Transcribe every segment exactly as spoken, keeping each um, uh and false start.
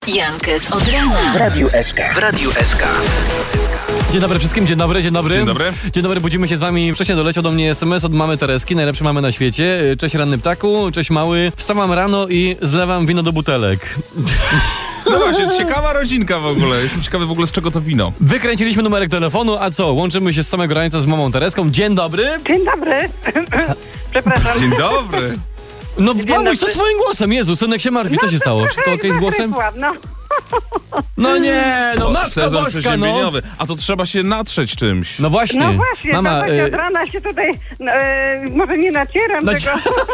Jankes od rana. W Radiu S K. W Radiu S K. Dzień dobry wszystkim, dzień dobry, dzień dobry. Dzień dobry. Dzień dobry, budzimy się z wami. Wcześniej doleciał do mnie es em es od mamy Tereski, najlepszej mamy na świecie. Cześć ranny ptaku, cześć mały. Wstawam rano i zlewam wino do butelek. No właśnie, ciekawa rodzinka w ogóle. Jestem ciekawy w ogóle, z czego to wino. Wykręciliśmy numerek telefonu, a co? Łączymy się z samego rańca z mamą Tereską. Dzień dobry. Dzień dobry. Przepraszam. Dzień dobry. No Dzień mamuś, co dobry. swoim głosem? Jezu, synek się martwi, co się stało? Wszystko okej z głosem? No. No nie, no matko Sezon boska, no. przeziębieniowy. A to trzeba się natrzeć czymś. No właśnie. no właśnie, Mama, to właśnie y, od rana się tutaj, e, może nie nacieram No tego.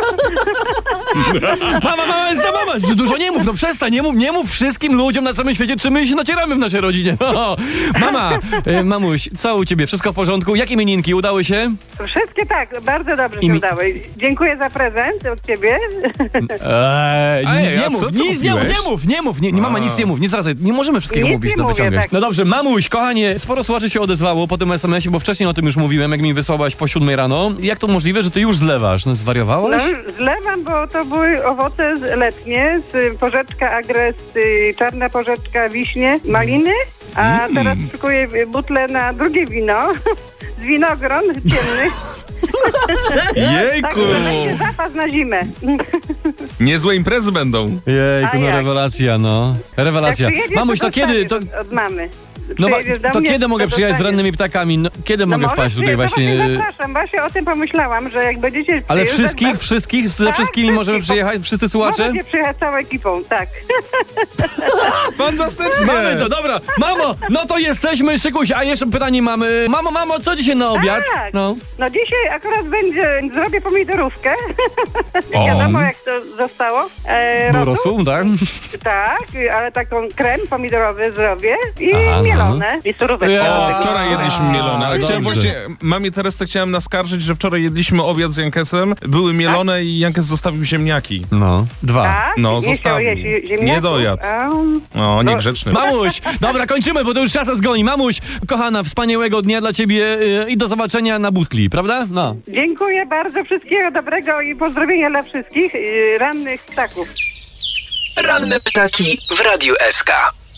Mama, mama, jest to mama! Że Dużo nie mów, no przestań, nie mów, nie mów wszystkim ludziom na całym świecie, czym my się nacieramy w naszej rodzinie. No. Mama, y, mamuś, co u ciebie? Wszystko w porządku? Jak imieninki? Udały się? Wszystkie tak, bardzo dobrze I się mi- udały. Dziękuję za prezent od ciebie. Eee, nic Ej, nie a mów, co- co nic nie mów, kupiłeś? nie mów, nie mów, nie, nie mama, A. nic nie mów, nie zdradzaj, nie możemy wszystkiego Nic mówić, nie no mówię, wyciągać. tak. No dobrze, mamuś, kochanie, sporo słuchaczy się odezwało po tym es em esie, bo wcześniej o tym już mówiłem, jak mi wysłałaś po siódmej rano. Jak to możliwe, że ty już zlewasz? No No, zwariowałaś? zlewam, bo to były owoce z- letnie, z porzeczka, agres, y, czarna porzeczka, wiśnie, maliny, a teraz szykuję butlę na drugie wino z winogron ciemnych. Tak, Jejku! że będzie zapas na zimę. Niezłe imprezy będą. Jejku, A no jak? rewelacja, no. Rewelacja. Jak przyjedziesz, Mamuś, to dostawię kiedy, to, Od, od mamy. no, wa- Przyjedziesz do to mnie, kiedy mogę to przyjechać z dostaniesz. rannymi ptakami? No, kiedy mogę możesz wpaść tutaj przyjeżdżać, właśnie? zapraszam, właśnie o tym pomyślałam, że jak będziecie Ale przyjeżdżać, wszystkich, to- wszystkich, ze Tak, wszystkimi możemy wszystkich. przyjechać? Wszyscy słuchacze? Możecie przyjechać całą ekipą, tak. Fantastycznie! Mamy to, dobra. Mamo, no to jesteśmy, szykuj się. A jeszcze pytanie mamy. Mamo, mamo, co dzisiaj na obiad? Tak. No. No dzisiaj akurat będzie, zrobię pomidorówkę. O. Nie wiadomo jak to zostało. E, Był rosu, rosół, tak? tak, ale taką krem pomidorowy zrobię i Aha, no. mielone. I surówek. Ja. do O, tego. wczoraj jedliśmy mielone, ale dobrze. chciałem właśnie, mamie Teresce chciałem naskarżyć, że wczoraj jedliśmy obiad z Jankesem, były mielone i Jankes zostawił ziemniaki. No, dwa. Tak? No, Nie chciał zostawił. jeść ziemniaków? Nie dojadł. A, O, niegrzeczny. Mamuś, dobra, kończymy, bo to już czas nas goni. Mamuś, kochana, wspaniałego dnia dla ciebie yy, i do zobaczenia na butli, prawda? No. Dziękuję bardzo, wszystkiego dobrego i pozdrowienia dla wszystkich y, rannych ptaków. Ranne ptaki w Radiu S K.